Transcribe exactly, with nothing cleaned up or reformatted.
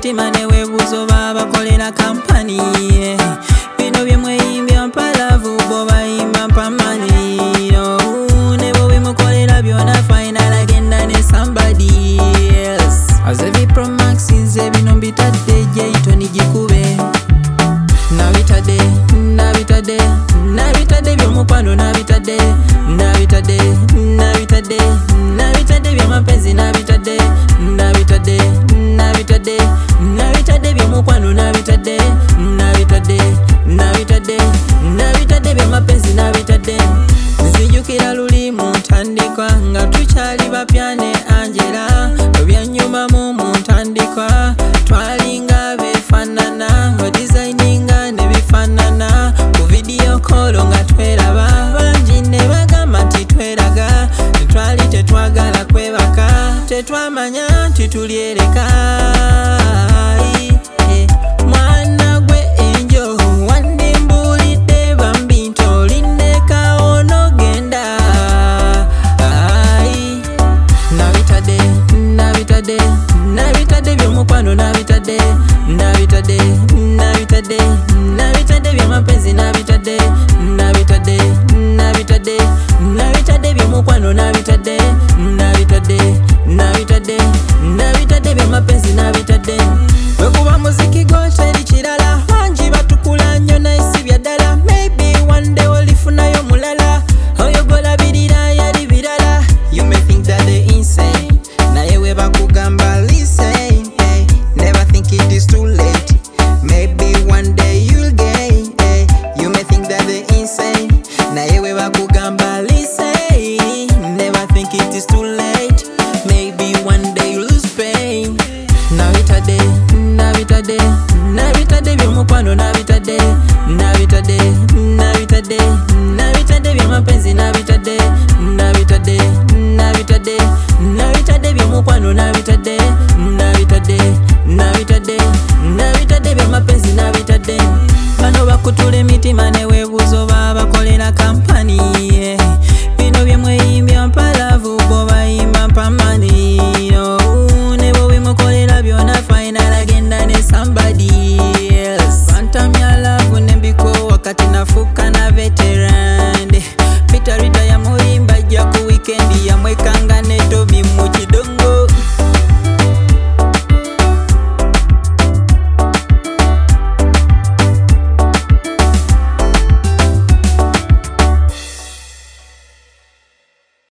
mitima ne webuzo baba kolera kampani bino bye mweyimbya mpalavu bo bayimba mpamani ne bo bimukolera byona final agenda ne somebody else as every pro max inze bino mbitadde jeito nigikube nabitade nabitade nabitade byomukwano nabitade nabitade nabitade nabitade byamapenzi nabitade nabitade nabitade nabitade byomukwano nabitade nabitade nabitade nabitade byamapenzi nabitade nzijukira luli muntandikwa nga tukyali bapyane Angela ebyanyuma mu muntandikwa twalinga befanana nga designinga ne bifanana ku video call nga tweraba bangi ne bagamba nti tweraga twali tetwagala kwebaka tetwamanya nti tulyereka mwana gwe enjo wandimbulidde bambi ntolindeka onogenda nabitade nabitade nabitade byomukwano nabitade nabitade nabitade nabitade byamapenzi nabitade nabitade nabitade nabitade byomukwano nabitade nabitade nabitade nabitade byamapenzi nabitade wekuba muziki goteri kirala bangi batukula nnyo naisibya ddala maybe one day olifunayo mulala oyogolabirira yali birala you may think that they insane naye we bakugamba listen hey, never think it is too late maybe one day you'll gain hey, you may think that they insane naye we bakugamba listen never think it is too late maybe one day you'll lose pain nabitade nabitade nabitade byomukwano nabitade nabitade nabitade nabitade byamapenzi nabitade nabitade nabitade nabitade byomukwano nabitade nabitade nabitade nabitade byamapenzi nabitade bano bakutula emitima ne webuzo baba kolera kampani bino bye mweyimbya